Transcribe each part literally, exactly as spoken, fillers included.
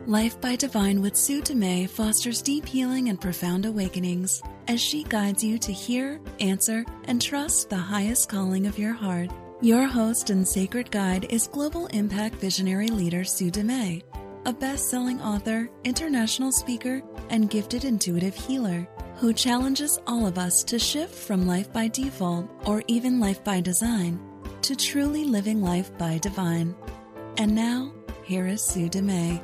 Life by Divine with Sue DeMay fosters deep healing and profound awakenings as she guides you to hear, answer, and trust the highest calling of your heart. Your host and sacred guide is global impact visionary leader Sue DeMay, a best-selling author, international speaker, and gifted intuitive healer who challenges all of us to shift from life by default or even life by design to truly living life by divine. And now, here is Sue DeMay.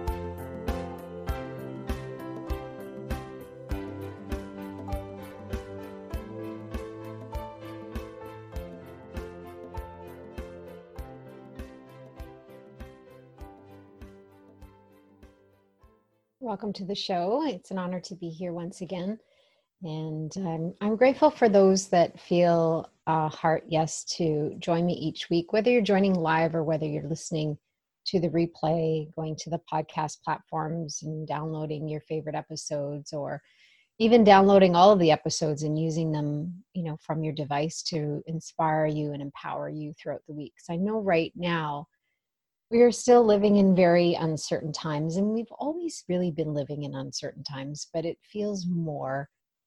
Welcome to the show. It's an honor to be here once again. And um, I'm grateful for those that feel a heart yes to join me each week, whether you're joining live or whether you're listening to the replay, going to the podcast platforms and downloading your favorite episodes, or even downloading all of the episodes and using them, you know, from your device to inspire you and empower you throughout the week. So I know right now, we are still living in very uncertain times, and we've always really been living in uncertain times, but it feels more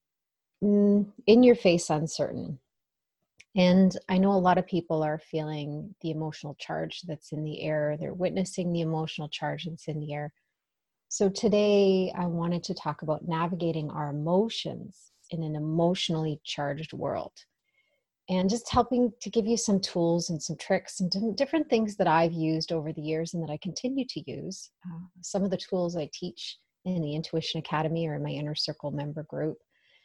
mm, in your face uncertain. And I know a lot of people are feeling the emotional charge that's in the air. They're witnessing the emotional charge that's in the air. So today I wanted to talk about navigating our emotions in an emotionally charged world. And just helping to give you some tools and some tricks and different things that I've used over the years and that I continue to use. Uh, some of the tools I teach in the Intuition Academy or in my Inner Circle member group.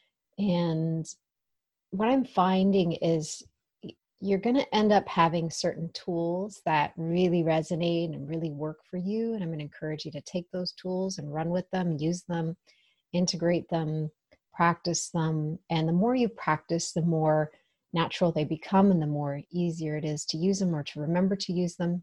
And what I'm finding is you're going to end up having certain tools that really resonate and really work for you. And I'm going to encourage you to take those tools and run with them, use them, integrate them, practice them. And the more you practice, the more natural they become and the more easier it is to use them or to remember to use them.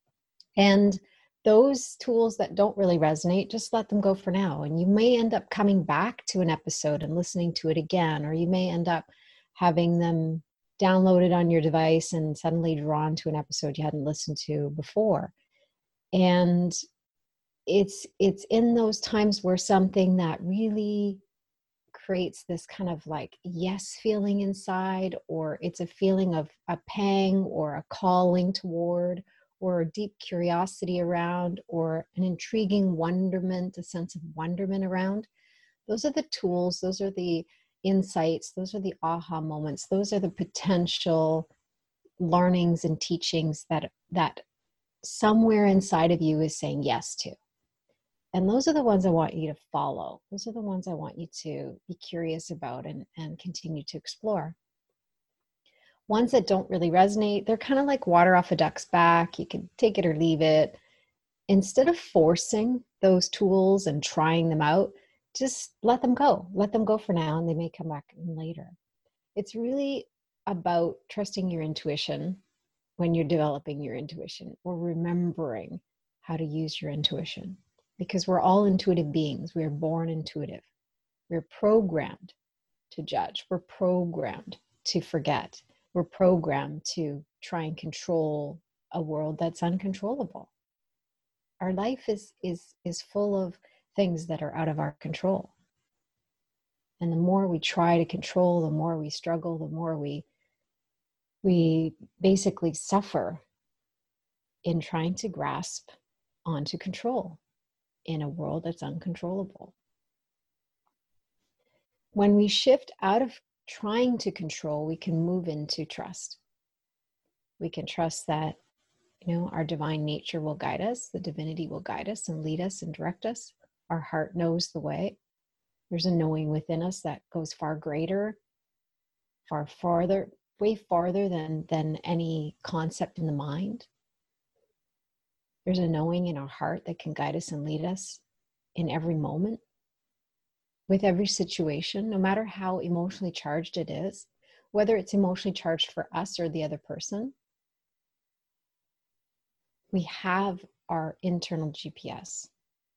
And those tools that don't really resonate, just let them go for now. And you may end up coming back to an episode and listening to it again, or you may end up having them downloaded on your device and suddenly drawn to an episode you hadn't listened to before. And it's it's in those times where something that really creates this kind of like yes feeling inside, or it's a feeling of a pang or a calling toward, or a deep curiosity around, or an intriguing wonderment, a sense of wonderment around. Those are the tools, those are the insights, those are the aha moments, those are the potential learnings and teachings that that somewhere inside of you is saying yes to. And those are the ones I want you to follow. Those are the ones I want you to be curious about and, and continue to explore. Ones that don't really resonate, they're kind of like water off a duck's back. You can take it or leave it. Instead of forcing those tools and trying them out, just let them go. Let them go for now, and they may come back later. It's really about trusting your intuition when you're developing your intuition, or remembering how to use your intuition. Because we're all intuitive beings. We are born intuitive. We're programmed to judge. We're programmed to forget. We're programmed to try and control a world that's uncontrollable. Our life is, is, is full of things that are out of our control. And the more we try to control, the more we struggle, the more we, we basically suffer in trying to grasp onto control in a world that's uncontrollable. When we shift out of trying to control, we can move into trust. We can trust that, you know, our divine nature will guide us, the divinity will guide us and lead us and direct us. Our heart knows the way. There's a knowing within us that goes far greater, far farther, way farther than, than any concept in the mind. There's a knowing in our heart that can guide us and lead us in every moment, with every situation, no matter how emotionally charged it is, whether it's emotionally charged for us or the other person. We have our internal G P S.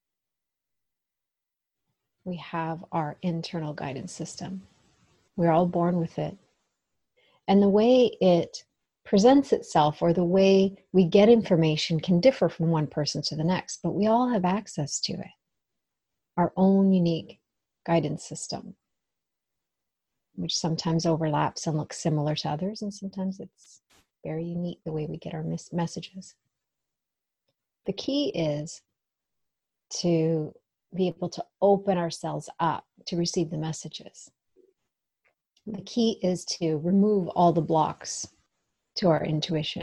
We have our internal guidance system. We're all born with it. And the way it presents itself or the way we get information can differ from one person to the next, but we all have access to it, our own unique guidance system, which sometimes overlaps and looks similar to others, and sometimes it's very unique the way we get our mes- messages. The key is to be able to open ourselves up to receive the messages. The key is to remove all the blocks to our intuition.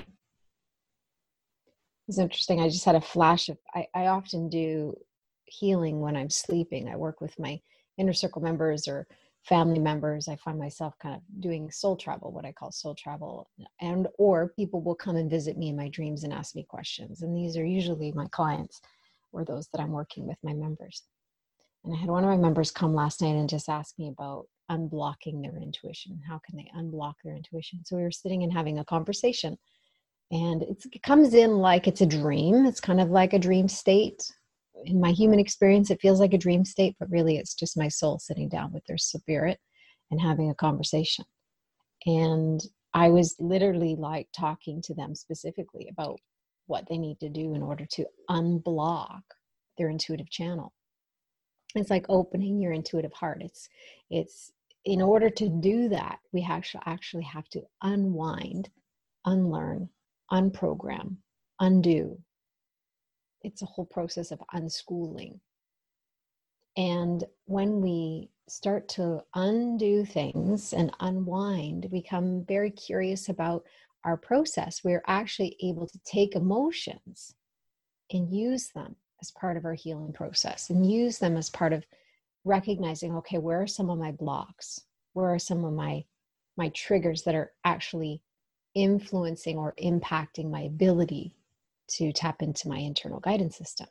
It's interesting. I just had a flash of, I, I often do healing when I'm sleeping. I work with my inner circle members or family members. I find myself kind of doing soul travel, what I call soul travel, and or people will come and visit me in my dreams and ask me questions. And these are usually my clients or those that I'm working with, my members. And I had one of my members come last night and just ask me about unblocking their intuition. How can they unblock their intuition? So we were sitting and having a conversation, and it's, it comes in like it's a dream. It's kind of like a dream state. In my human experience, it feels like a dream state, but really it's just my soul sitting down with their spirit and having a conversation. And I was literally like talking to them specifically about what they need to do in order to unblock their intuitive channel. It's like opening your intuitive heart. It's, it's in order to do that, we actually actually have to unwind, unlearn, unprogram, undo. It's a whole process of unschooling. And when we start to undo things and unwind, become very curious about our process, we're actually able to take emotions and use them as part of our healing process, and use them as part of recognizing, okay, where are some of my blocks? Where are some of my, my triggers that are actually influencing or impacting my ability to tap into my internal guidance system?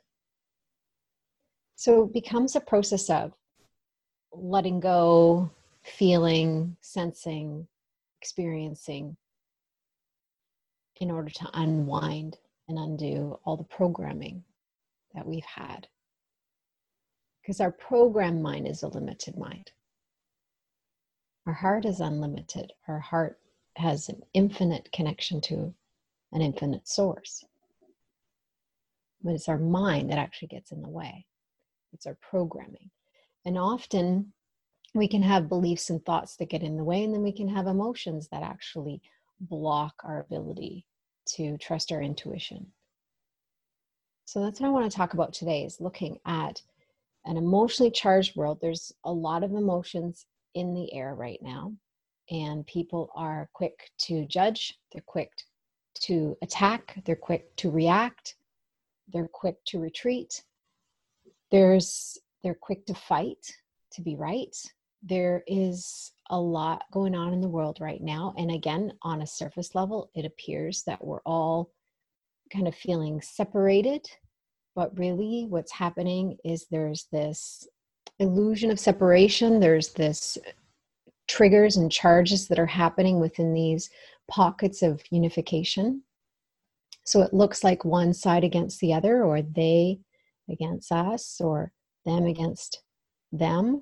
So it becomes a process of letting go, feeling, sensing, experiencing, in order to unwind and undo all the programming that we've had. Because our programmed mind is a limited mind. Our heart is unlimited. Our heart has an infinite connection to an infinite source. But it's our mind that actually gets in the way. It's our programming. And often we can have beliefs and thoughts that get in the way, and then we can have emotions that actually block our ability to trust our intuition. So that's what I want to talk about today, is looking at an emotionally charged world. There's a lot of emotions in the air right now, and people are quick to judge, they're quick to attack, they're quick to react, they're quick to retreat. There's, they're quick to fight, to be right. There is a lot going on in the world right now. And again, on a surface level, it appears that we're all kind of feeling separated. But really what's happening is there's this illusion of separation. There's this triggers and charges that are happening within these pockets of unification. So it looks like one side against the other, or they against us, or them against them.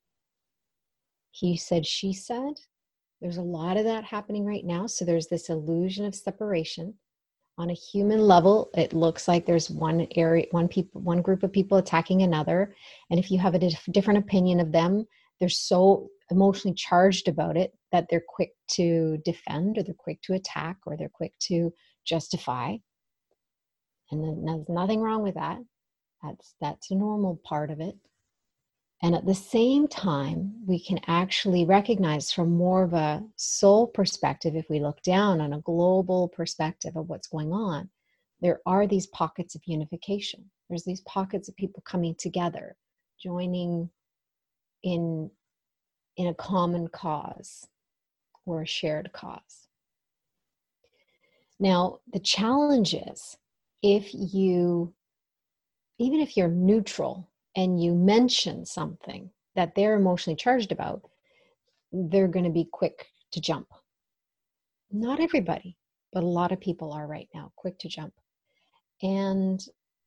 He said, she said. There's a lot of that happening right now. So there's this illusion of separation. On a human level, it looks like there's one area, one people, one group of people attacking another. And if you have a dif- different opinion of them, they're so emotionally charged about it that they're quick to defend, or they're quick to attack, or they're quick to justify. And then there's nothing wrong with that. That's, that's a normal part of it. And at the same time, we can actually recognize from more of a soul perspective, if we look down on a global perspective of what's going on, there are these pockets of unification. There's these pockets of people coming together, joining in, in a common cause or a shared cause. Now, the challenge is, if you, even if you're neutral, and you mention something that they're emotionally charged about, they're going to be quick to jump. Not everybody, but a lot of people are right now quick to jump. And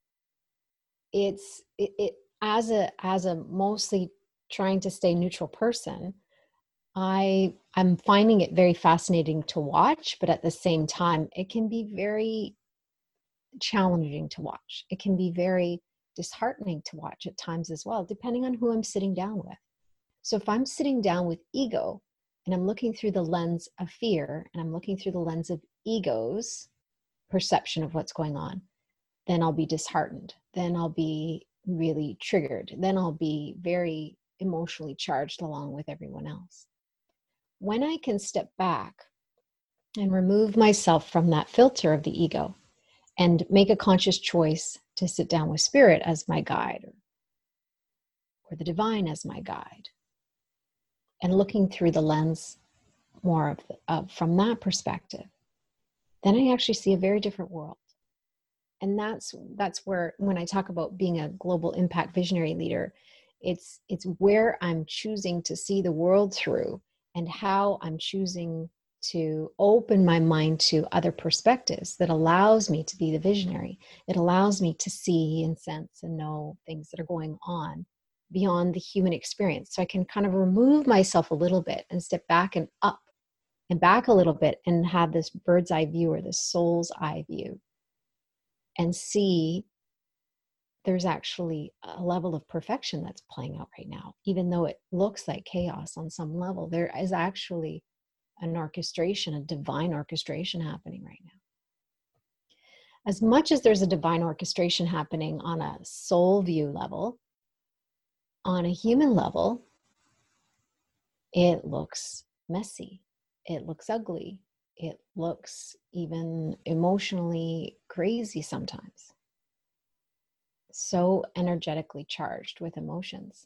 it's it, it as a as a mostly trying to stay neutral person, I I'm finding it very fascinating to watch, but at the same time, it can be very challenging to watch. It can be very disheartening to watch at times as well, depending on who I'm sitting down with. So if I'm sitting down with ego and I'm looking through the lens of fear and I'm looking through the lens of ego's perception of what's going on, then I'll be disheartened. Then I'll be really triggered. Then I'll be very emotionally charged along with everyone else. When I can step back and remove myself from that filter of the ego and make a conscious choice to sit down with spirit as my guide, or, or the divine as my guide, and looking through the lens more of, the, of from that perspective, then I actually see a very different world. And that's that's where, when I talk about being a global impact visionary leader, it's it's where I'm choosing to see the world through, and how I'm choosing to open my mind to other perspectives that allows me to be the visionary. It allows me to see and sense and know things that are going on beyond the human experience. So I can kind of remove myself a little bit and step back and up and back a little bit and have this bird's eye view, or this soul's eye view, and see there's actually a level of perfection that's playing out right now. Even though it looks like chaos on some level, there is actually an orchestration, a divine orchestration happening right now. As much as there's a divine orchestration happening on a soul view level, on a human level, it looks messy. It looks ugly. It looks even emotionally crazy sometimes. So energetically charged with emotions.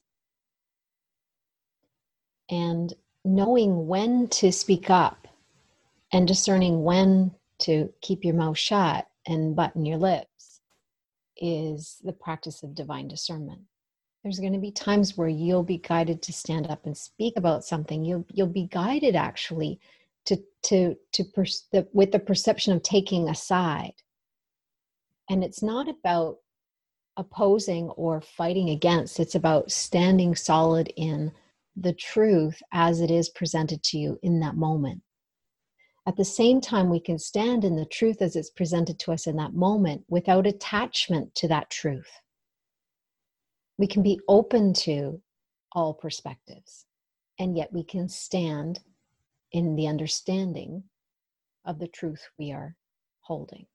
And knowing when to speak up and discerning when to keep your mouth shut and button your lips is the practice of divine discernment. There's going to be times where you'll be guided to stand up and speak about something. You'll you'll be guided actually to to to pers- the, with the perception of taking a side. And it's not about opposing or fighting against. It's about standing solid in the truth as it is presented to you in that moment. At the same time, we can stand in the truth as it's presented to us in that moment without attachment to that truth. We can be open to all perspectives, and yet we can stand in the understanding of the truth we are holding.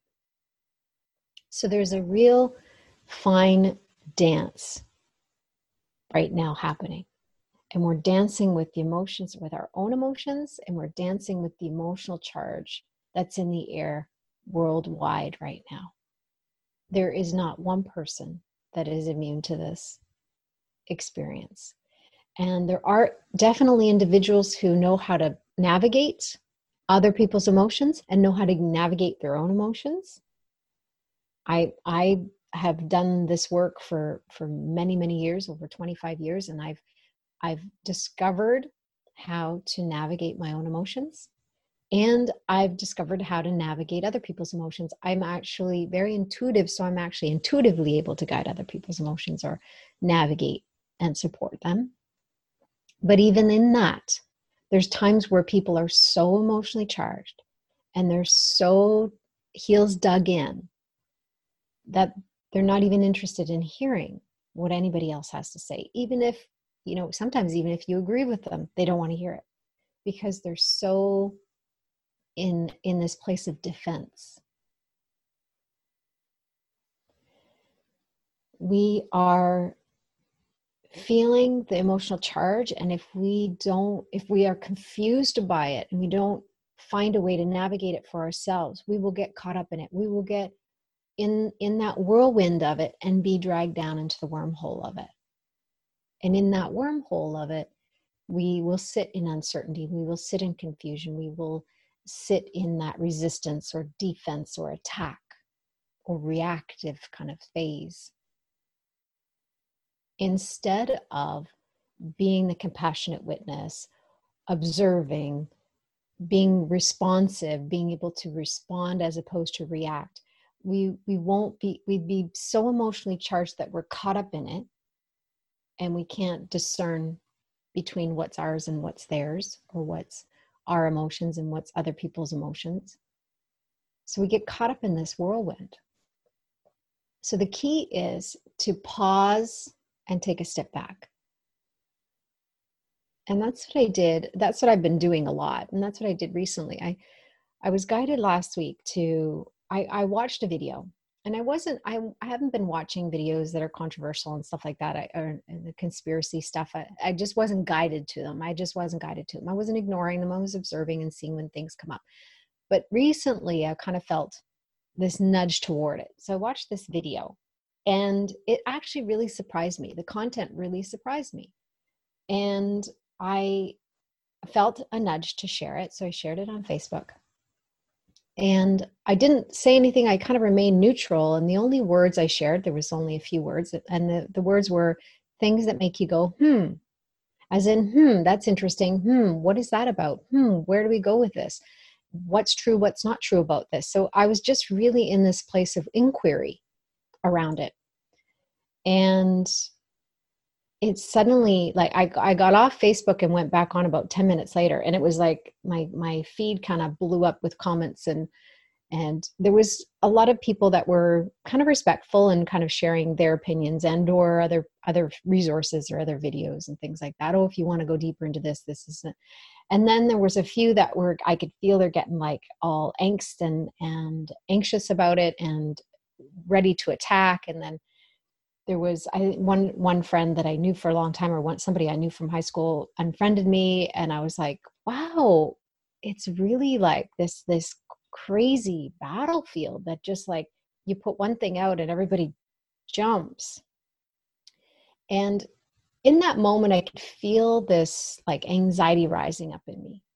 So there's a real fine dance right now happening. And we're dancing with the emotions, with our own emotions, and we're dancing with the emotional charge that's in the air worldwide right now. There is not one person that is immune to this experience. And there are definitely individuals who know how to navigate other people's emotions and know how to navigate their own emotions. I I have done this work for, for many, many years, over twenty-five years, and I've I've discovered how to navigate my own emotions, and I've discovered how to navigate other people's emotions. I'm actually very intuitive, so I'm actually intuitively able to guide other people's emotions or navigate and support them. But even in that, there's times where people are so emotionally charged and they're so heels dug in that they're not even interested in hearing what anybody else has to say. Even if, you know, sometimes even if you agree with them, they don't want to hear it because they're so in, in this place of defense. We are feeling the emotional charge, and if we don't, if we are confused by it and we don't find a way to navigate it for ourselves, we will get caught up in it. We will get in in that whirlwind of it and be dragged down into the wormhole of it. And in that wormhole of it, we will sit in uncertainty. We will sit in confusion. We will sit in that resistance or defense or attack or reactive kind of phase, instead of being the compassionate witness, observing, being responsive, being able to respond as opposed to react. We we won't be, we'd be so emotionally charged that we're caught up in it and we can't discern between what's ours and what's theirs, or what's our emotions and what's other people's emotions. So we get caught up in this whirlwind. So the key is to pause and take a step back. And that's what I did. That's what I've been doing a lot. And that's what I did recently. I, I was guided last week to, I, I watched a video, and I wasn't, I, I haven't been watching videos that are controversial and stuff like that, I, or the conspiracy stuff. I, I just wasn't guided to them. I just wasn't guided to them. I wasn't ignoring them. I was observing and seeing when things come up. But recently I kind of felt this nudge toward it. So I watched this video, and it actually really surprised me. The content really surprised me. And I felt a nudge to share it. So I shared it on Facebook. And I didn't say anything. I kind of remained neutral. And the only words I shared, there was only a few words. And the, the words were things that make you go, hmm, as in, hmm, that's interesting. Hmm, what is that about? Hmm, where do we go with this? What's true? What's not true about this? So I was just really in this place of inquiry around it. And it's suddenly like I, I got off Facebook and went back on about ten minutes later, and it was like my my feed kind of blew up with comments, and and there was a lot of people that were kind of respectful and kind of sharing their opinions and or other other resources or other videos and things like that. Oh, if you want to go deeper into this, this is it. And then there was a few that were, I could feel they're getting like all angst and and anxious about it and ready to attack. And then there was I, one one friend that I knew for a long time, or one somebody I knew from high school, unfriended me, and I was like, "Wow, it's really like this this crazy battlefield that just like you put one thing out and everybody jumps." And in that moment, I could feel this like anxiety rising up in me.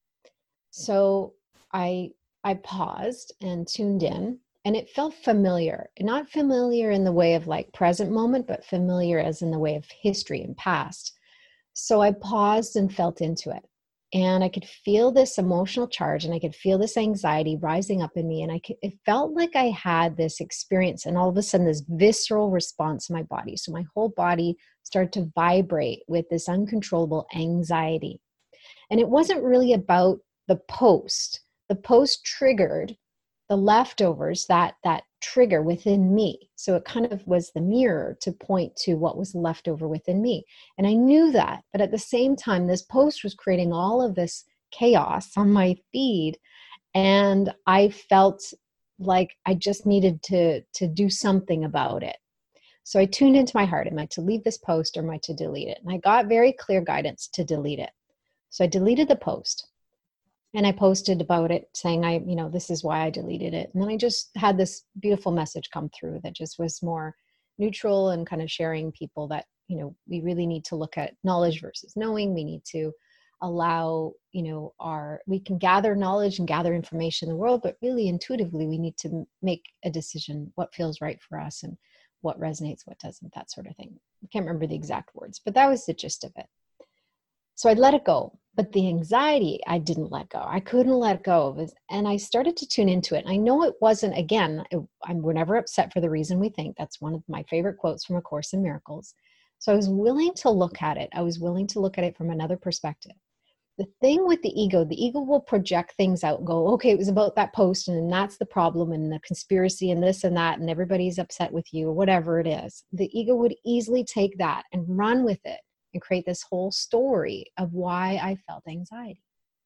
So I I paused and tuned in. And it felt familiar, not familiar in the way of like present moment, but familiar as in the way of history and past. So I paused and felt into it. And I could feel this emotional charge, and I could feel this anxiety rising up in me. And I could, it felt like I had this experience, and all of a sudden this visceral response in my body. So my whole body started to vibrate with this uncontrollable anxiety. And it wasn't really about the post. The post triggered the leftovers, that that trigger within me. So it kind of was the mirror to point to what was left over within me. And I knew that, but at the same time, this post was creating all of this chaos on my feed. And I felt like I just needed to, to do something about it. So I tuned into my heart. Am I to leave this post, or am I to delete it? And I got very clear guidance to delete it. So I deleted the post. And I posted about it saying, I, you know, this is why I deleted it. And then I just had this beautiful message come through that just was more neutral and kind of sharing people that, you know, we really need to look at knowledge versus knowing. We need to allow, you know, our, we can gather knowledge and gather information in the world, but really intuitively, we need to make a decision what feels right for us and what resonates, what doesn't, that sort of thing. I can't remember the exact words, but that was the gist of it. So I let it go. But the anxiety, I didn't let go. I couldn't let go of it. And I started to tune into it. I know it wasn't, again, it, I'm, we're never upset for the reason we think. That's one of my favorite quotes from A Course in Miracles. So I was willing to look at it. I was willing to look at it from another perspective. The thing with the ego, the ego will project things out and go, okay, it was about that post, and that's the problem, and the conspiracy and this and that, and everybody's upset with you, or whatever it is. The ego would easily take that and run with it and create this whole story of why I felt anxiety.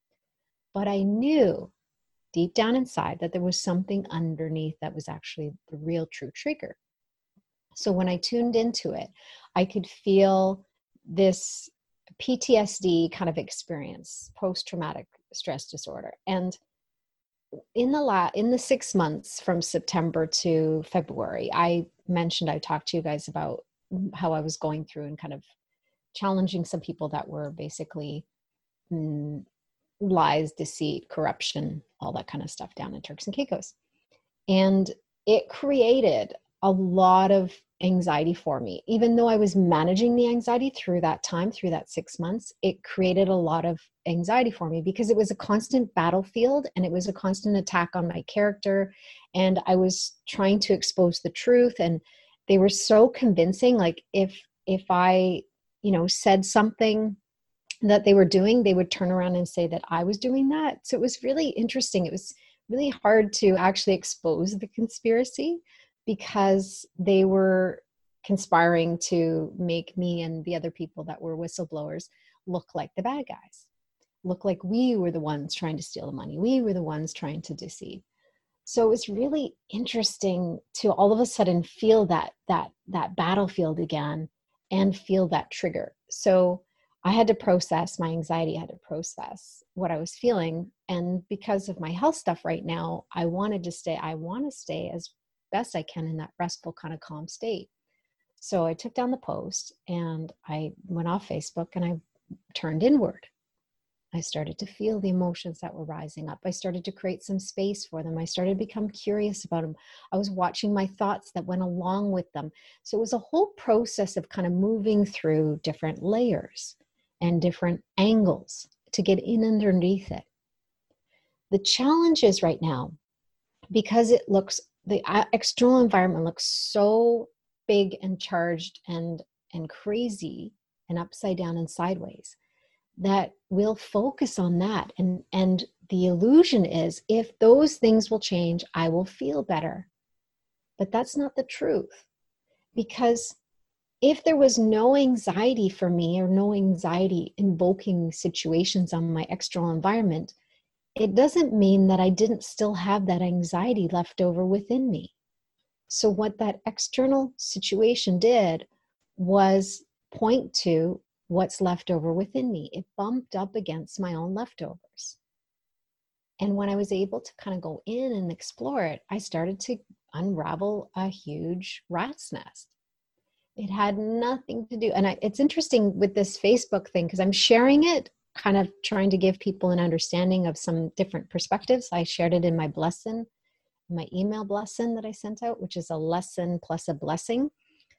But I knew deep down inside that there was something underneath that was actually the real true trigger. So when I tuned into it, I could feel this P T S D kind of experience, post-traumatic stress disorder. And in the la- in the six months from September to February, I mentioned, I talked to you guys about how I was going through and kind of challenging some people that were basically mm, lies, deceit, corruption, all that kind of stuff down in Turks and Caicos. And it created a lot of anxiety for me. Even though I was managing the anxiety through that time, through that six months, it created a lot of anxiety for me because it was a constant battlefield, and it was a constant attack on my character. And I was trying to expose the truth, and they were so convincing. Like if, if I, you know, said something that they were doing, they would turn around and say that I was doing that. So it was really interesting. It was really hard to actually expose the conspiracy because they were conspiring to make me and the other people that were whistleblowers look like the bad guys, look like we were the ones trying to steal the money. We were the ones trying to deceive. So it was really interesting to all of a sudden feel that, that, that battlefield again and feel that trigger. So I had to process my anxiety. I had to process what I was feeling. And because of my health stuff right now, I wanted to stay, I want to stay as best I can in that restful kind of calm state. So I took down the post and I went off Facebook and I turned inward. I started to feel the emotions that were rising up. I started to create some space for them. I started to become curious about them. I was watching my thoughts that went along with them. So it was a whole process of kind of moving through different layers and different angles to get in underneath it. The challenge is right now, because it looks, the external environment looks so big and charged and, and crazy and upside down and sideways, that we'll focus on that. And, and the illusion is if those things will change, I will feel better. But that's not the truth. Because if there was no anxiety for me or no anxiety invoking situations on my external environment, it doesn't mean that I didn't still have that anxiety left over within me. So what that external situation did was point to what's left over within me. It bumped up against my own leftovers. And when I was able to kind of go in and explore it, I started to unravel a huge rat's nest. It had nothing to do. And I, it's interesting with this Facebook thing, because I'm sharing it, kind of trying to give people an understanding of some different perspectives. I shared it in my blessing, my email blessing that I sent out, which is a lesson plus a blessing.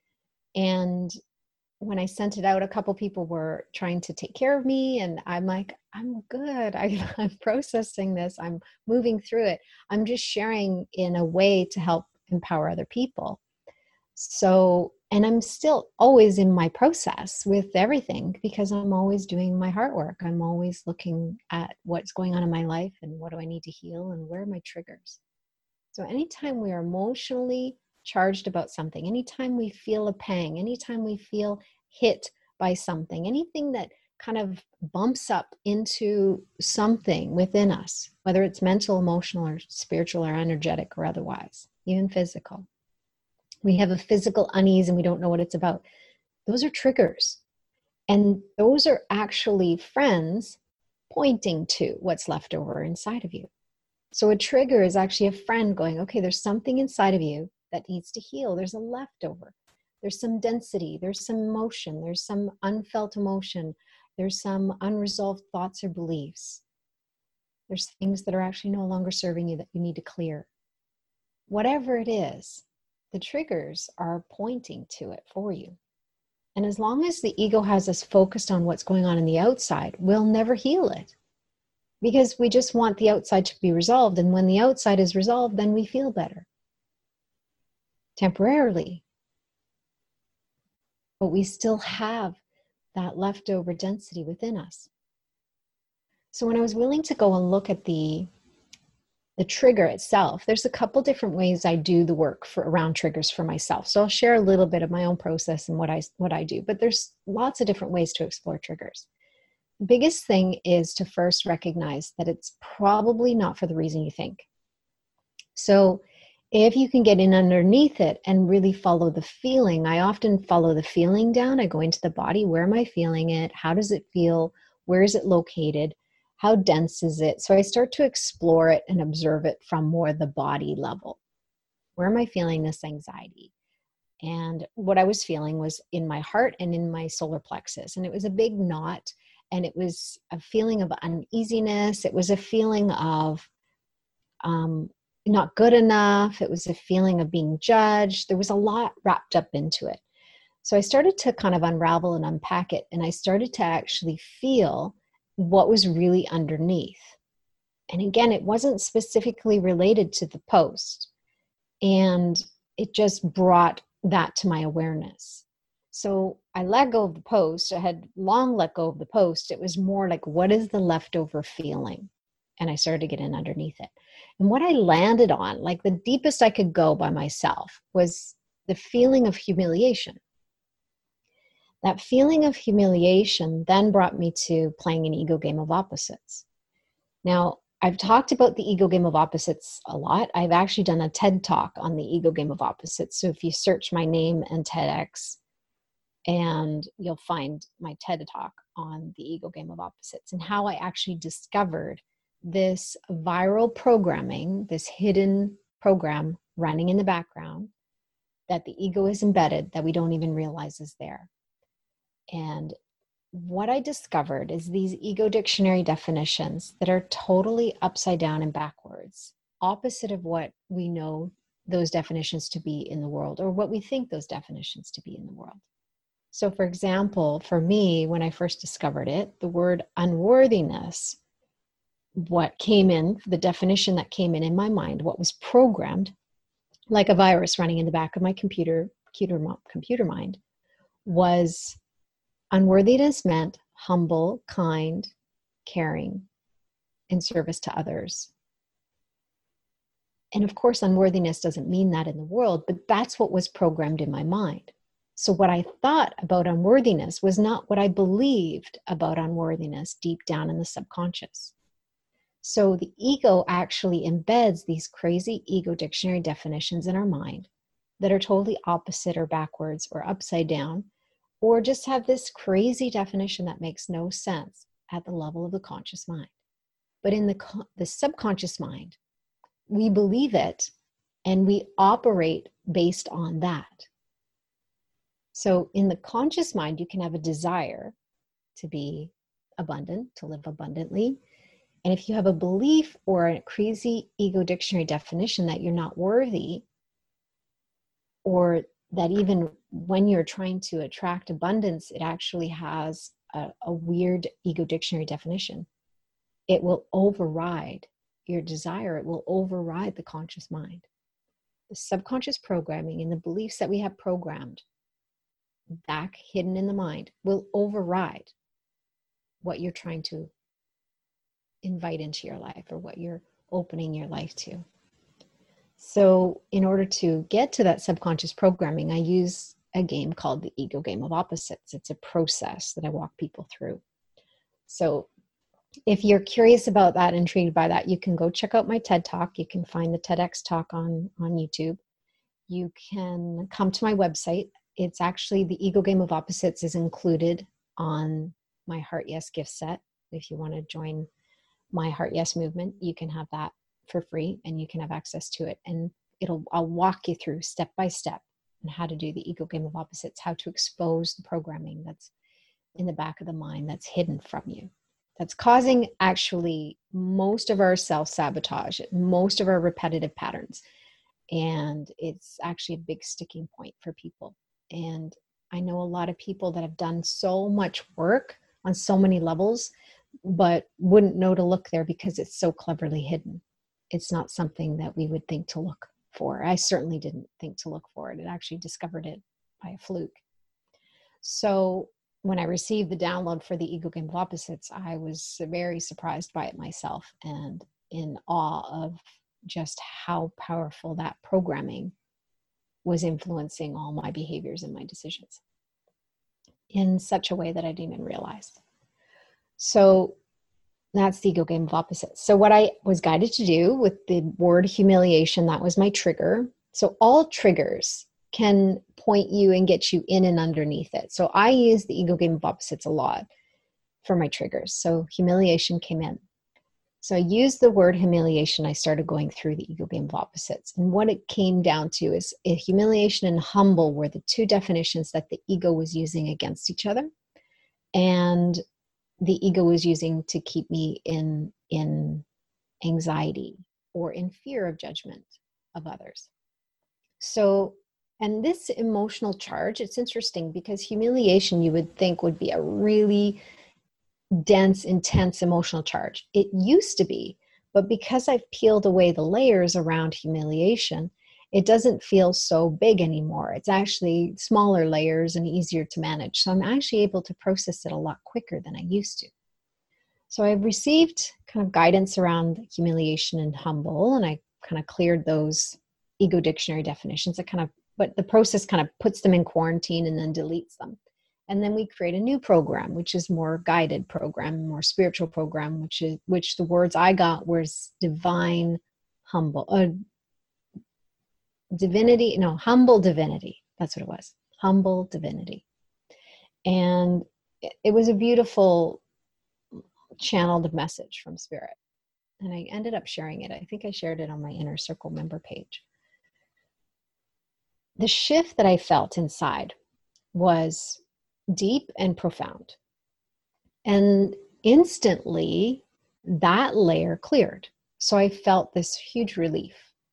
And when I sent it out, a couple people were trying to take care of me. And I'm like, I'm good. I, I'm processing this. I'm moving through it. I'm just sharing in a way to help empower other people. So, and I'm still always in my process with everything because I'm always doing my heart work. I'm always looking at what's going on in my life and what do I need to heal and where are my triggers. So anytime we are emotionally charged about something, anytime we feel a pang, anytime we feel hit by something, anything that kind of bumps up into something within us, whether it's mental, emotional, or spiritual, or energetic, or otherwise, even physical. We have a physical unease and we don't know what it's about. Those are triggers. And those are actually friends pointing to what's left over inside of you. So a trigger is actually a friend going, okay, there's something inside of you that needs to heal. There's a leftover. There's some density. There's some emotion. There's some unfelt emotion. There's some unresolved thoughts or beliefs. There's things that are actually no longer serving you that you need to clear. Whatever it is, the triggers are pointing to it for you. And as long as the ego has us focused on what's going on in the outside, we'll never heal it. Because we just want the outside to be resolved. And when the outside is resolved, then we feel better. Temporarily. But we still have that leftover density within us. So when I was willing to go and look at the, the trigger itself, there's a couple different ways I do the work for around triggers for myself. So I'll share a little bit of my own process and what I, what I do. But there's lots of different ways to explore triggers. The biggest thing is to first recognize that it's probably not for the reason you think. So if you can get in underneath it and really follow the feeling, I often follow the feeling down. I go into the body. Where am I feeling it? How does it feel? Where is it located? How dense is it? So I start to explore it and observe it from more the body level. Where am I feeling this anxiety? And what I was feeling was in my heart and in my solar plexus. And it was a big knot. And it was a feeling of uneasiness. It was a feeling of um, not good enough. It was a feeling of being judged. There was a lot wrapped up into it. So I started to kind of unravel and unpack it. And I started to actually feel what was really underneath. And again, it wasn't specifically related to the post. And it just brought that to my awareness. So I let go of the post, I had long let go of the post. It was more like, what is the leftover feeling? And I started to get in underneath it. And what I landed on, like the deepest I could go by myself, was the feeling of humiliation. That feeling of humiliation then brought me to playing an ego game of opposites. Now, I've talked about the ego game of opposites a lot. I've actually done a TED talk on the ego game of opposites. So if you search my name and TEDx, and you'll find my TED talk on the ego game of opposites and how I actually discovered this viral programming, this hidden program running in the background that the ego is embedded that we don't even realize is there. And what I discovered is these ego dictionary definitions that are totally upside down and backwards, opposite of what we know those definitions to be in the world, or what we think those definitions to be in the world. So for example, for me, when I first discovered it, the word unworthiness, what came in, the definition that came in in my mind, what was programmed like a virus running in the back of my computer, computer, computer mind, was unworthiness meant humble, kind, caring, in service to others. And of course, unworthiness doesn't mean that in the world, but that's what was programmed in my mind. So what I thought about unworthiness was not what I believed about unworthiness deep down in the subconscious. So the ego actually embeds these crazy ego dictionary definitions in our mind that are totally opposite or backwards or upside down, or just have this crazy definition that makes no sense at the level of the conscious mind. But in the, the subconscious mind, we believe it and we operate based on that. So in the conscious mind, you can have a desire to be abundant, to live abundantly. And if you have a belief or a crazy ego dictionary definition that you're not worthy, or that even when you're trying to attract abundance, it actually has a, a weird ego dictionary definition, it will override your desire. It will override the conscious mind. The subconscious programming and the beliefs that we have programmed back hidden in the mind will override what you're trying to invite into your life or what you're opening your life to. So in order to get to that subconscious programming, I use a game called the ego game of opposites. It's a process that I walk people through. So if you're curious about that, intrigued by that, you can go check out my TED talk. You can find the TEDx talk on, on YouTube. You can come to my website. It's actually the ego game of opposites is included on my Heart Yes gift set. If you want to join my Heart Yes movement, you can have that for free and you can have access to it. And it'll, I'll walk you through step by step on how to do the ego game of opposites, how to expose the programming that's in the back of the mind that's hidden from you, that's causing actually most of our self-sabotage, most of our repetitive patterns. And it's actually a big sticking point for people. And I know a lot of people that have done so much work on so many levels, but wouldn't know to look there because it's so cleverly hidden. It's not something that we would think to look for. I certainly didn't think to look for it. I actually discovered it by a fluke. So when I received the download for the ego game of opposites, I was very surprised by it myself and in awe of just how powerful that programming was influencing all my behaviors and my decisions in such a way that I didn't even realize. So that's the ego game of opposites. So what I was guided to do with the word humiliation, that was my trigger. So all triggers can point you and get you in and underneath it. So I use the ego game of opposites a lot for my triggers. So humiliation came in. So I used the word humiliation. I started going through the ego game of opposites. And what it came down to is humiliation and humble were the two definitions that the ego was using against each other. And the ego was using to keep me in, in anxiety or in fear of judgment of others. So, and this emotional charge, it's interesting because humiliation you would think would be a really dense, intense emotional charge. It used to be, but because I've peeled away the layers around humiliation, it doesn't feel so big anymore. It's actually smaller layers and easier to manage. So I'm actually able to process it a lot quicker than I used to. So I've received kind of guidance around humiliation and humble, and I kind of cleared those ego dictionary definitions. That kind of, but the process kind of puts them in quarantine and then deletes them. And then we create a new program, which is more guided program, more spiritual program, which is which the words I got was divine, humble, uh, divinity, no, humble divinity. That's what it was, humble divinity. And it, it was a beautiful channeled message from Spirit. And I ended up sharing it. I think I shared it on my Inner Circle member page. The shift that I felt inside was deep and profound. And instantly, that layer cleared. So I felt this huge relief.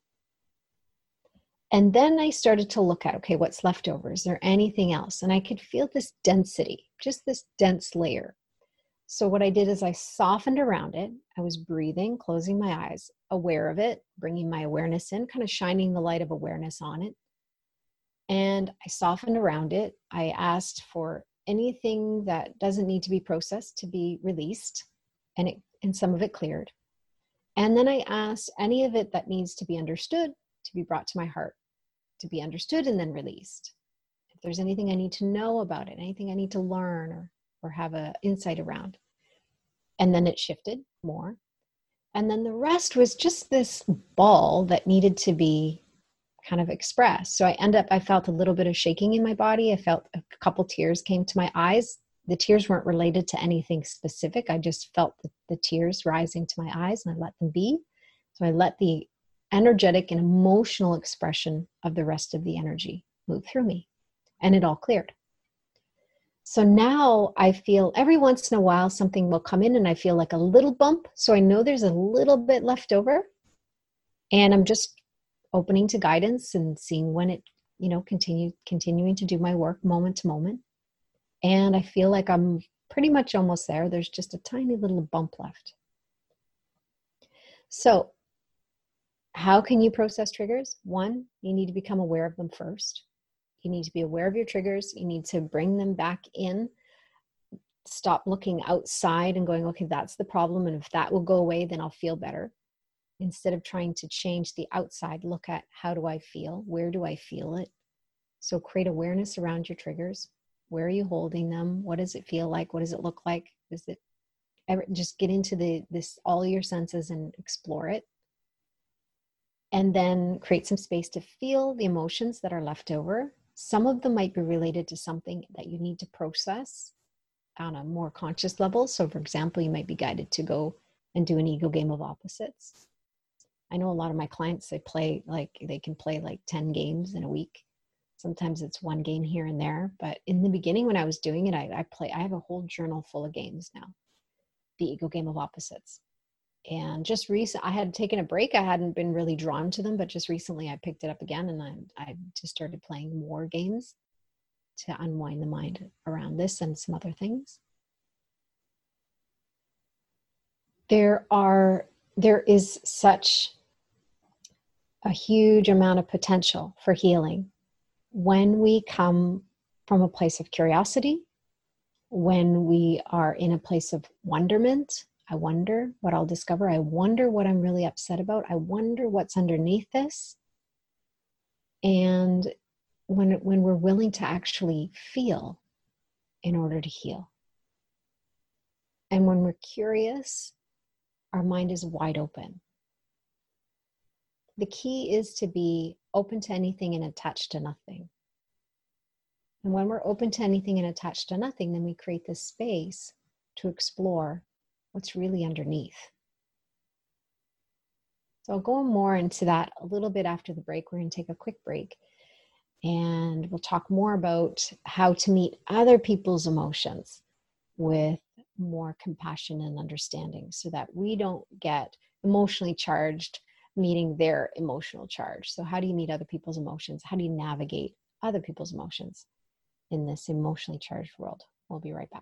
And then I started to look at, okay, what's left over? Is there anything else? And I could feel this density, just this dense layer. So what I did is I softened around it. I was breathing, closing my eyes, aware of it, bringing my awareness in, kind of shining the light of awareness on it. And I softened around it. I asked for anything that doesn't need to be processed to be released, and it and some of it cleared. And then I asked any of it that needs to be understood to be brought to my heart, to be understood and then released. If there's anything I need to know about it, anything I need to learn or or have an insight around. And then it shifted more. And then the rest was just this ball that needed to be kind of expressed. So I end up, I felt a little bit of shaking in my body. I felt a couple tears came to my eyes. The tears weren't related to anything specific. I just felt the, the tears rising to my eyes, and I let them be. So I let the energetic and emotional expression of the rest of the energy move through me, and it all cleared. So now I feel every once in a while something will come in and I feel like a little bump. So I know there's a little bit left over, and I'm just opening to guidance and seeing when it, you know, continue, continuing to do my work moment to moment. And I feel like I'm pretty much almost there. There's just a tiny little bump left. So how can you process triggers? One, you need to become aware of them first. You need to be aware of your triggers. You need to bring them back in. Stop looking outside and going, okay, that's the problem. And if that will go away, then I'll feel better. Instead of trying to change the outside, look at how do I feel? Where do I feel it? So create awareness around your triggers. Where are you holding them? What does it feel like? What does it look like? Is it ever, just get into the this all your senses and explore it. And then create some space to feel the emotions that are left over. Some of them might be related to something that you need to process on a more conscious level. So for example, you might be guided to go and do an ego game of opposites. I know a lot of my clients, they play like, they can play like ten games in a week. Sometimes it's one game here and there. But in the beginning, when I was doing it, I, I play, I have a whole journal full of games now. The ego game of opposites. And just recent, I had taken a break. I hadn't been really drawn to them, but just recently I picked it up again, and I, I just started playing more games to unwind the mind around this and some other things. There are, there is such a huge amount of potential for healing when we come from a place of curiosity, when we are in a place of wonderment. I wonder what I'll discover. I wonder what I'm really upset about. I wonder what's underneath this. And when, when we're willing to actually feel in order to heal. And when we're curious, our mind is wide open. The key is to be open to anything and attached to nothing. And when we're open to anything and attached to nothing, then we create this space to explore what's really underneath. So I'll go more into that a little bit after the break. We're going to take a quick break, and we'll talk more about how to meet other people's emotions with more compassion and understanding, so that we don't get emotionally charged meeting their emotional charge. So how do you meet other people's emotions? How do you navigate other people's emotions in this emotionally charged world? We'll be right back.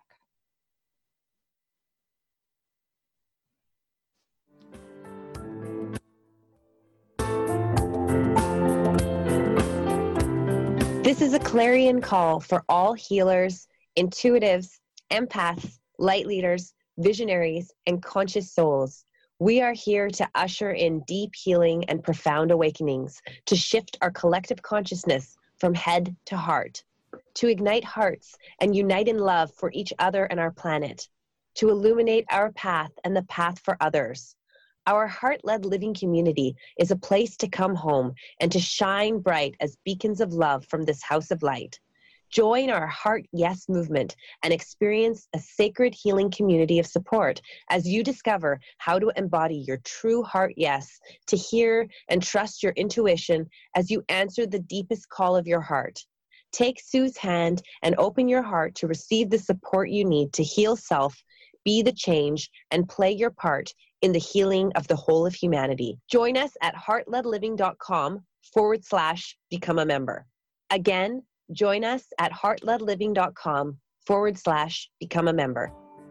This is a clarion call for all healers, intuitives, empaths, light leaders, visionaries, and conscious souls. We are here to usher in deep healing and profound awakenings, to shift our collective consciousness from head to heart, to ignite hearts and unite in love for each other and our planet, to illuminate our path and the path for others. Our heart-led living community is a place to come home and to shine bright as beacons of love from this house of light. Join our Heart Yes movement and experience a sacred healing community of support as you discover how to embody your true heart yes, to hear and trust your intuition as you answer the deepest call of your heart. Take Sue's hand and open your heart to receive the support you need to heal self, be the change, and play your part in the healing of the whole of humanity. Join us at heartledliving.com forward slash become a member. Again, join us at heartledliving.com forward slash become a member.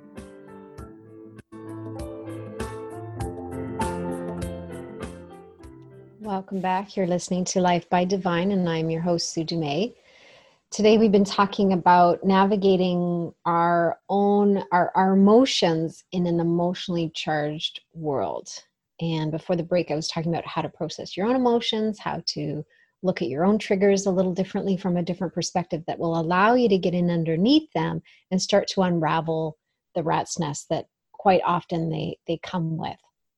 Welcome back. You're listening to Life by Divine, and I'm your host, Sue Dumais. Today we've been talking about navigating our own, our, our emotions in an emotionally charged world. And before the break, I was talking about how to process your own emotions, how to look at your own triggers a little differently from a different perspective that will allow you to get in underneath them and start to unravel the rat's nest that quite often they, they come with.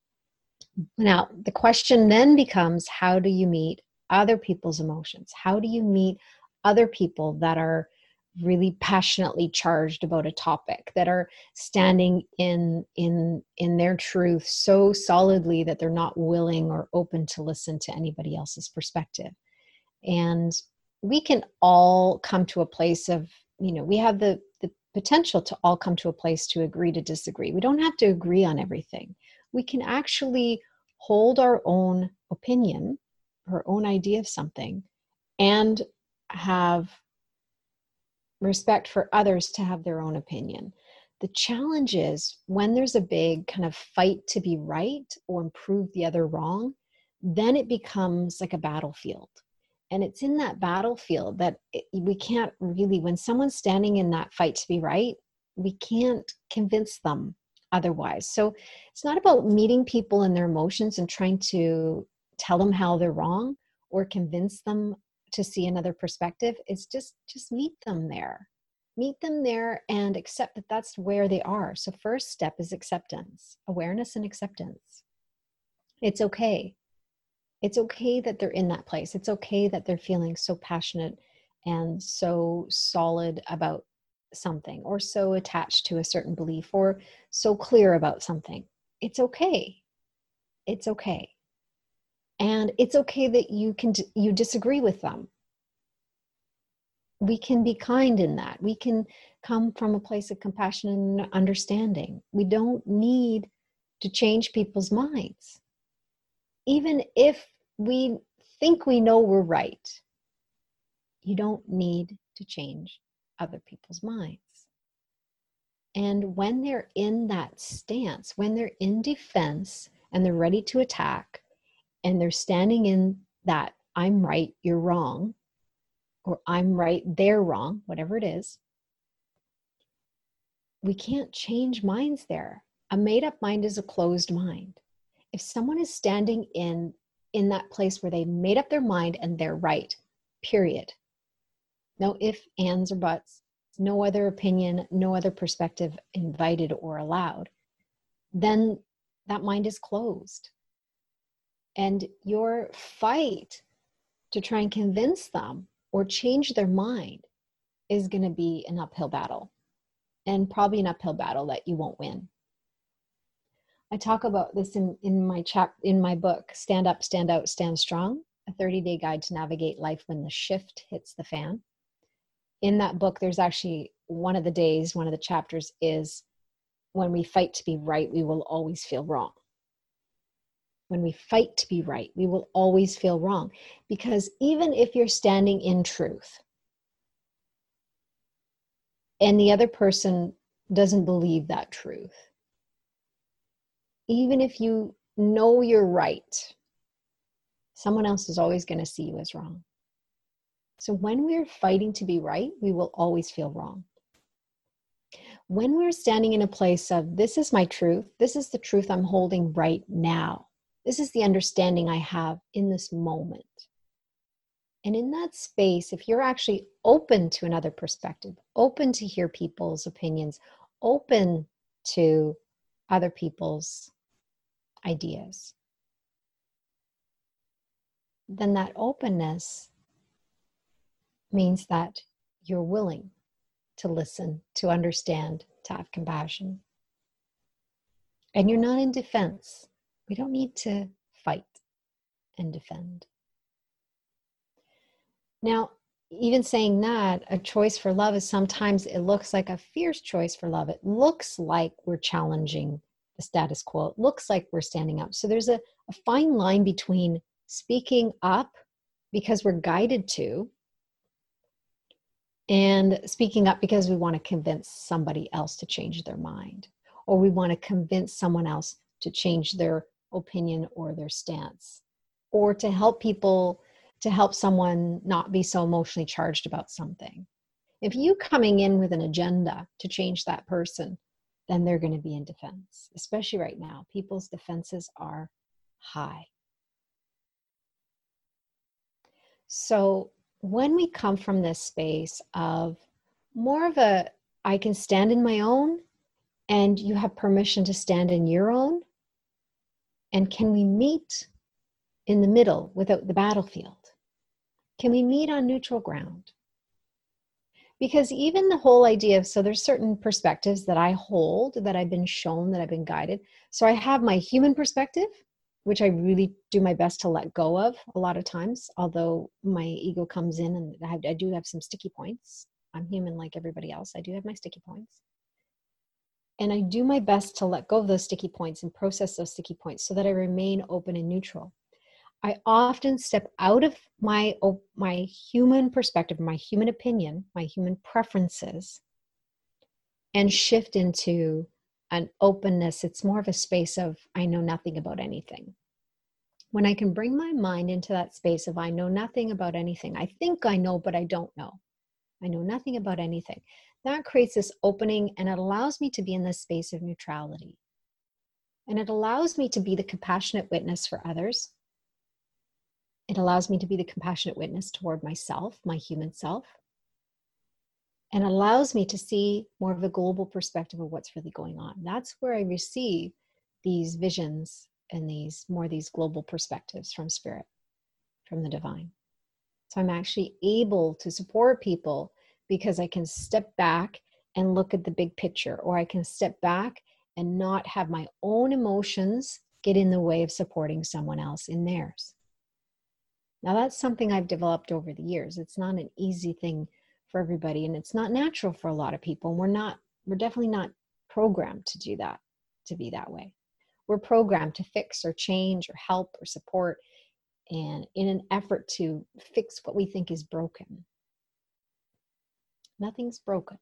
Now, the question then becomes, how do you meet other people's emotions? How do you meet other people that are really passionately charged about a topic, that are standing in in in their truth so solidly that they're not willing or open to listen to anybody else's perspective? And we can all come to a place of, you know, we have the the potential to all come to a place to agree to disagree. We don't have to agree on everything. We can actually hold our own opinion, our own idea of something, and have respect for others to have their own opinion. The challenge is when there's a big kind of fight to be right or prove the other wrong, then it becomes like a battlefield. And it's in that battlefield that it, we can't really, when someone's standing in that fight to be right, we can't convince them otherwise. So it's not about meeting people in their emotions and trying to tell them how they're wrong or convince them to see another perspective. It's just, just meet them there. Meet them there and accept that that's where they are. So first step is acceptance, awareness and acceptance. It's okay. It's okay that they're in that place. It's okay that they're feeling so passionate and so solid about something, or so attached to a certain belief, or so clear about something. It's okay. It's okay. And it's okay that you can, you disagree with them. We can be kind in that. We can come from a place of compassion and understanding. We don't need to change people's minds. Even if we think we know we're right, you don't need to change other people's minds. And when they're in that stance, when they're in defense and they're ready to attack, and they're standing in that I'm right, you're wrong, or I'm right, they're wrong, whatever it is, we can't change minds there. A made-up mind is a closed mind. If someone is standing in, in that place where they made up their mind and they're right, period. No ifs, ands, or buts, no other opinion, no other perspective invited or allowed, then that mind is closed. And your fight to try and convince them or change their mind is going to be an uphill battle, and probably an uphill battle that you won't win. I talk about this in, in my chap in my book, Stand Up, Stand Out, Stand Strong, a thirty-day guide to navigate life when the shift hits the fan. In that book, there's actually one of the days, one of the chapters is, when we fight to be right, we will always feel wrong. When we fight to be right, we will always feel wrong. Because even if you're standing in truth and the other person doesn't believe that truth, even if you know you're right, someone else is always going to see you as wrong. So when we're fighting to be right, we will always feel wrong. When we're standing in a place of, this is my truth, this is the truth I'm holding right now, this is the understanding I have in this moment. And in that space, if you're actually open to another perspective, open to hear people's opinions, open to other people's ideas, then that openness means that you're willing to listen, to understand, to have compassion. And you're not in defense. We don't need to fight and defend. Now, even saying that, a choice for love is sometimes it looks like a fierce choice for love. It looks like we're challenging the status quo. It looks like we're standing up. So there's a, a fine line between speaking up because we're guided to, and speaking up because we want to convince somebody else to change their mind, or we want to convince someone else to change their opinion or their stance, or to help people, to help someone not be so emotionally charged about something. If you coming in with an agenda to change that person, then they're going to be in defense, especially right now. People's defenses are high. So when we come from this space of more of a, I can stand in my own, and you have permission to stand in your own, and can we meet in the middle without the battlefield? Can we meet on neutral ground? Because even the whole idea of, so there's certain perspectives that I hold, that I've been shown, that I've been guided. So I have my human perspective, which I really do my best to let go of a lot of times, although my ego comes in and I, have, I do have some sticky points. I'm human like everybody else. I do have my sticky points. And I do my best to let go of those sticky points and process those sticky points so that I remain open and neutral. I often step out of my, my human perspective, my human opinion, my human preferences, and shift into an openness. It's more of a space of, I know nothing about anything. When I can bring my mind into that space of, I know nothing about anything. I think I know, but I don't know. I know nothing about anything. That creates this opening, and it allows me to be in this space of neutrality. And it allows me to be the compassionate witness for others. It allows me to be the compassionate witness toward myself, my human self. And allows me to see more of a global perspective of what's really going on. That's where I receive these visions and these more these global perspectives from spirit, from the divine. So I'm actually able to support people because I can step back and look at the big picture, or I can step back and not have my own emotions get in the way of supporting someone else in theirs. Now that's something I've developed over the years. It's not an easy thing for everybody, and it's not natural for a lot of people. We're not, we're definitely not programmed to do that, to be that way. We're programmed to fix or change or help or support, and in an effort to fix what we think is broken. Nothing's broken.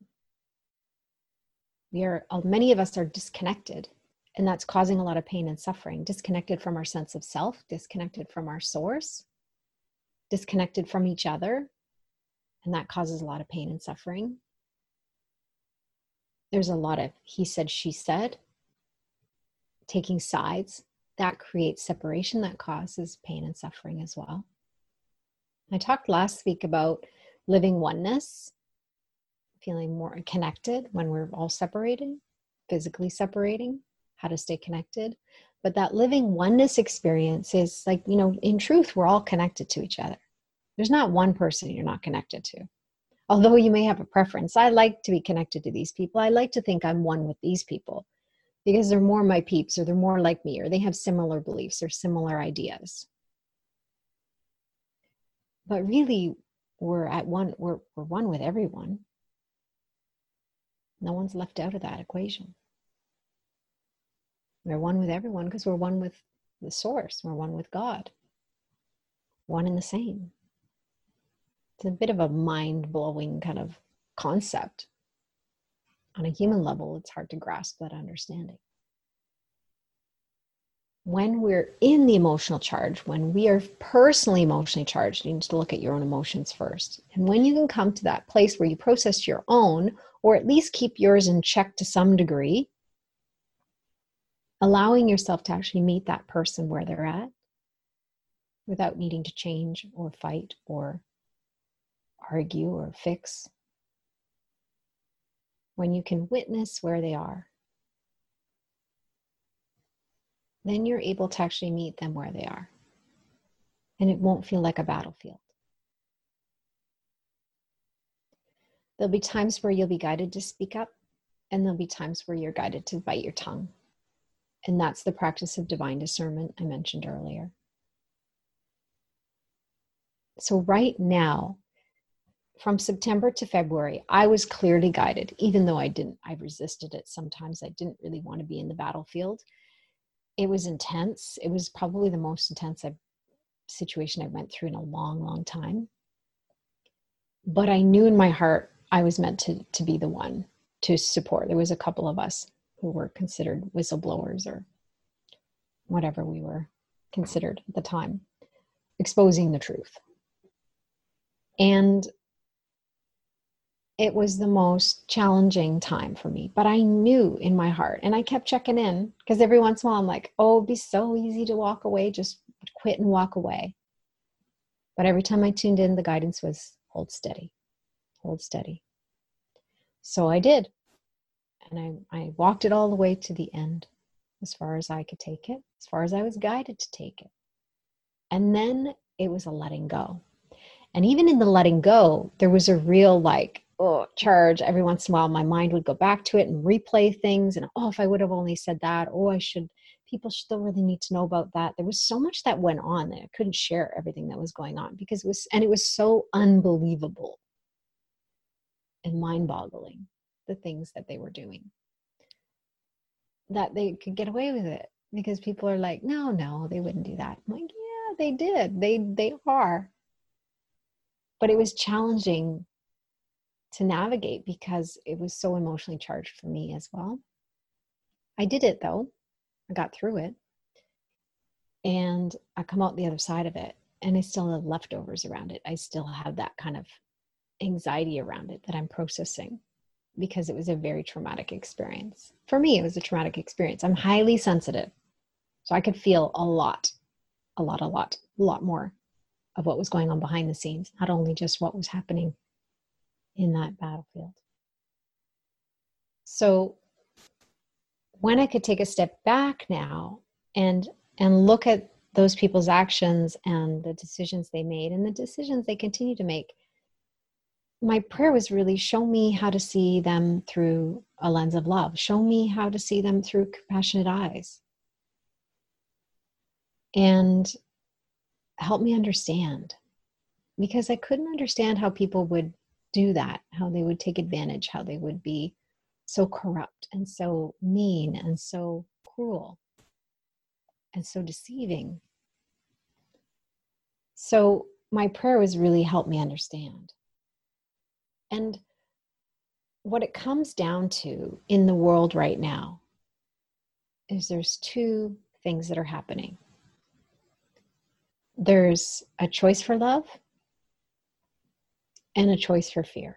We are, many of us are disconnected, and that's causing a lot of pain and suffering. Disconnected from our sense of self, disconnected from our source, disconnected from each other. And that causes a lot of pain and suffering. There's a lot of he said, she said, taking sides. That creates separation, that causes pain and suffering as well. I talked last week about living oneness, feeling more connected when we're all separated, physically separating, how to stay connected. But that living oneness experience is like, you know, in truth, we're all connected to each other. There's not one person you're not connected to. Although you may have a preference. I like to be connected to these people. I like to think I'm one with these people because they're more my peeps, or they're more like me, or they have similar beliefs or similar ideas. But really, we're at one, we're, we're one with everyone. No one's left out of that equation. We're one with everyone because we're one with the source. We're one with God. One and the same. It's a bit of a mind-blowing kind of concept. On a human level, it's hard to grasp that understanding. when we're in the emotional charge, when we are personally emotionally charged, you need to look at your own emotions first. And when you can come to that place where you process your own, or at least keep yours in check to some degree, allowing yourself to actually meet that person where they're at without needing to change or fight or argue or fix. When you can witness where they are, then you're able to actually meet them where they are. And it won't feel like a battlefield. There'll be times where you'll be guided to speak up, and there'll be times where you're guided to bite your tongue. And that's the practice of divine discernment I mentioned earlier. So right now, from September to February, I was clearly guided, even though I didn't, I resisted it sometimes. I didn't really want to be in the battlefield. It was intense. It was probably the most intense I've, situation I went through in a long, long time. But I knew in my heart I was meant to, to be the one to support. There was a couple of us who were considered whistleblowers or whatever we were considered at the time, exposing the truth. And it was the most challenging time for me, but I knew in my heart, and I kept checking in because every once in a while I'm like, oh, it'd be so easy to walk away, just quit and walk away. But every time I tuned in, the guidance was hold steady, hold steady. So I did. And I, I walked it all the way to the end, as far as I could take it, as far as I was guided to take it. And then it was a letting go. And even in the letting go, there was a real like, oh, charge. Every once in a while, my mind would go back to it and replay things. And, oh, if I would have only said that, oh, I should, people still really need to know about that. There was so much that went on that I couldn't share everything that was going on because it was, and it was so unbelievable and mind-boggling, the things that they were doing, that they could get away with it because people are like, no, no, they wouldn't do that. I'm like, yeah, they did. They, they are. But it was challenging to navigate because it was so emotionally charged for me as well. I did it though. I got through it. And I come out the other side of it. And I still have leftovers around it. I still have that kind of anxiety around it that I'm processing because it was a very traumatic experience. For me, it was a traumatic experience. I'm highly sensitive. So I could feel a lot, a lot, a lot, a lot more of what was going on behind the scenes, not only just what was happening in that battlefield. So when I could take a step back now and and look at those people's actions and the decisions they made and the decisions they continue to make, my prayer was really show me how to see them through a lens of love. Show me how to see them through compassionate eyes. And help me understand. Because I couldn't understand how people would do that, how they would take advantage, how they would be so corrupt and so mean and so cruel and so deceiving. So my prayer was really help me understand. And what it comes down to in the world right now is there's two things that are happening. There's a choice for love and a choice for fear.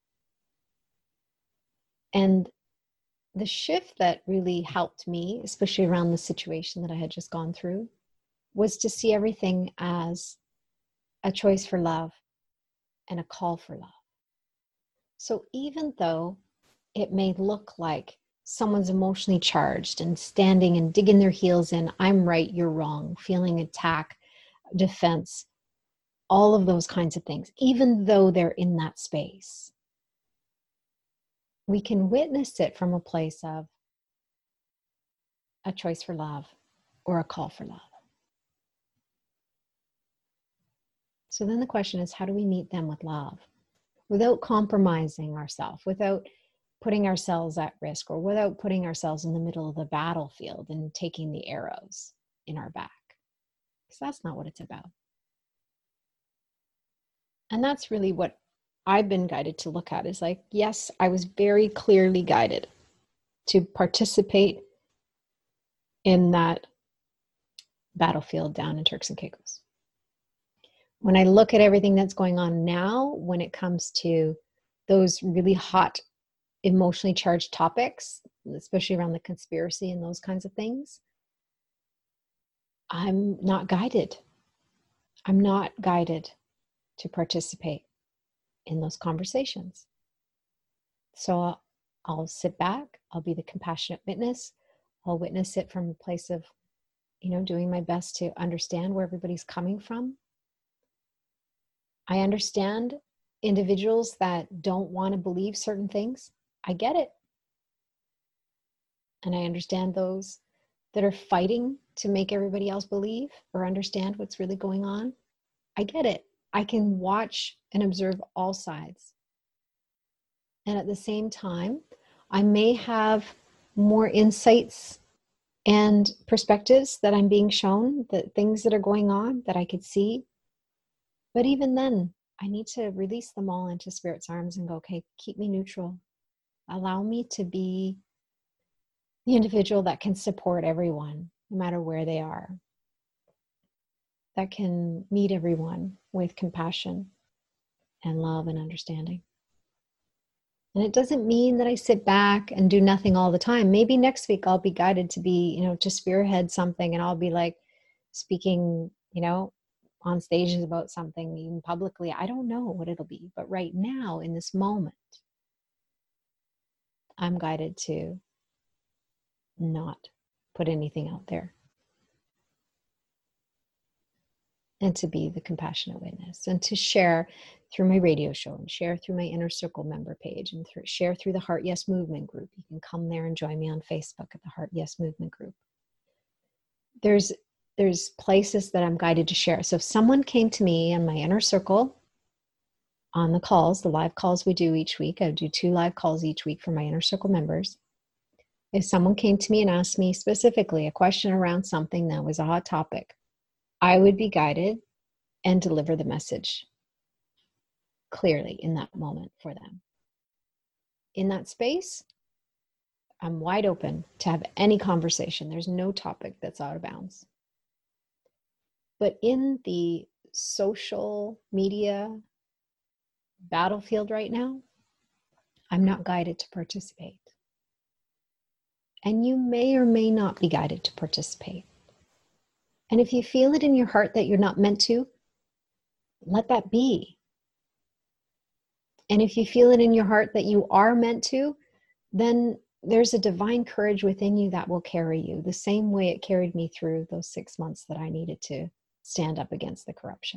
And the shift that really helped me, especially around the situation that I had just gone through, was to see everything as a choice for love and a call for love. So even though it may look like someone's emotionally charged and standing and digging their heels in, I'm right, you're wrong, feeling attack, defense, all of those kinds of things, even though they're in that space, we can witness it from a place of a choice for love or a call for love. So then the question is, how do we meet them with love without compromising ourselves, without putting ourselves at risk, or without putting ourselves in the middle of the battlefield and taking the arrows in our back? Because that's not what it's about. And that's really what I've been guided to look at, is like, yes, I was very clearly guided to participate in that battlefield down in Turks and Caicos. When I look at everything that's going on now, when it comes to those really hot, emotionally charged topics, especially around the conspiracy and those kinds of things, I'm not guided. I'm not guided to participate in those conversations. So I'll, I'll sit back. I'll be the compassionate witness. I'll witness it from a place of, you know, doing my best to understand where everybody's coming from. I understand individuals that don't want to believe certain things. I get it. And I understand those that are fighting to make everybody else believe or understand what's really going on. I get it. I can watch and observe all sides. And at the same time, I may have more insights and perspectives that I'm being shown, that things that are going on that I could see. But even then, I need to release them all into Spirit's arms and go, okay, keep me neutral. Allow me to be the individual that can support everyone, no matter where they are. That can meet everyone with compassion and love and understanding. And it doesn't mean that I sit back and do nothing all the time. Maybe next week I'll be guided to be, you know, to spearhead something, and I'll be like speaking, you know, on stages about something, even publicly. I don't know what it'll be. But right now, in this moment, I'm guided to not put anything out there. And to be the compassionate witness, and to share through my radio show, and share through my Inner Circle member page, and through, share through the Heart Yes Movement group. You can come there and join me on Facebook at the Heart Yes Movement group. There's, there's places that I'm guided to share. So if someone came to me in my Inner Circle on the calls, the live calls we do each week, I do two live calls each week for my Inner Circle members. If someone came to me and asked me specifically a question around something that was a hot topic, I would be guided and deliver the message clearly in that moment for them. In that space, I'm wide open to have any conversation. There's no topic that's out of bounds. But in the social media battlefield right now, I'm not guided to participate. And you may or may not be guided to participate. And if you feel it in your heart that you're not meant to, let that be. And if you feel it in your heart that you are meant to, then there's a divine courage within you that will carry you the same way it carried me through those six months that I needed to stand up against the corruption.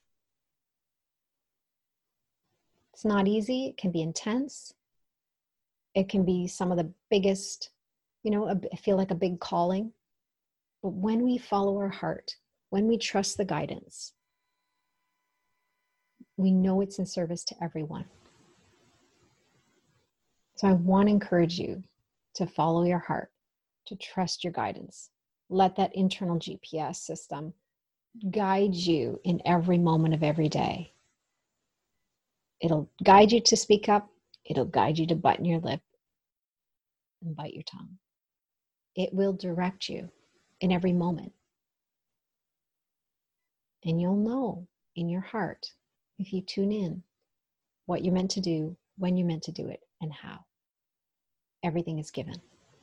It's not easy. It can be intense. It can be some of the biggest, you know, I feel like a big calling. But when we follow our heart, when we trust the guidance, we know it's in service to everyone. So I want to encourage you to follow your heart, to trust your guidance. Let that internal G P S system guide you in every moment of every day. It'll guide you to speak up. It'll guide you to button your lip and bite your tongue. It will direct you in every moment. And you'll know in your heart, if you tune in, what you're meant to do, when you're meant to do it, and how. Everything is given.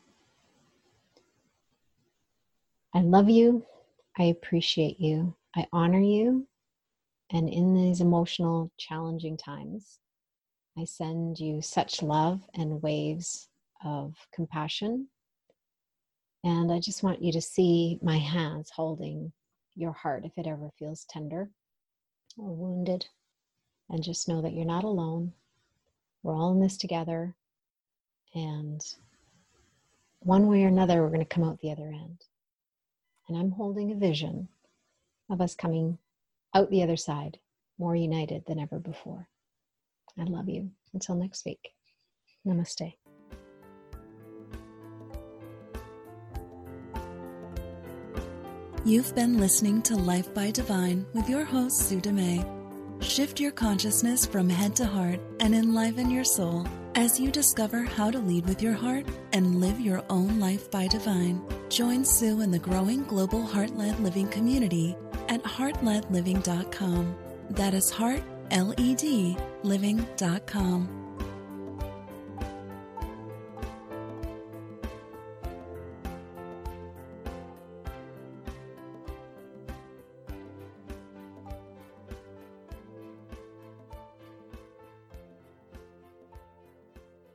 I love you. I appreciate you. I honor you. And in these emotional, challenging times, I send you such love and waves of compassion. And I just want you to see my hands holding your heart if it ever feels tender or wounded. And just know that you're not alone. We're all in this together. And one way or another, we're going to come out the other end. And I'm holding a vision of us coming out the other side more united than ever before. I love you. Until next week. Namaste. You've been listening to Life by Divine with your host, Sue Dumais. Shift your consciousness from head to heart and enliven your soul as you discover how to lead with your heart and live your own life by divine. Join Sue in the growing global heart-led living community at heart led living dot com. That is heart, L E D, living dot com.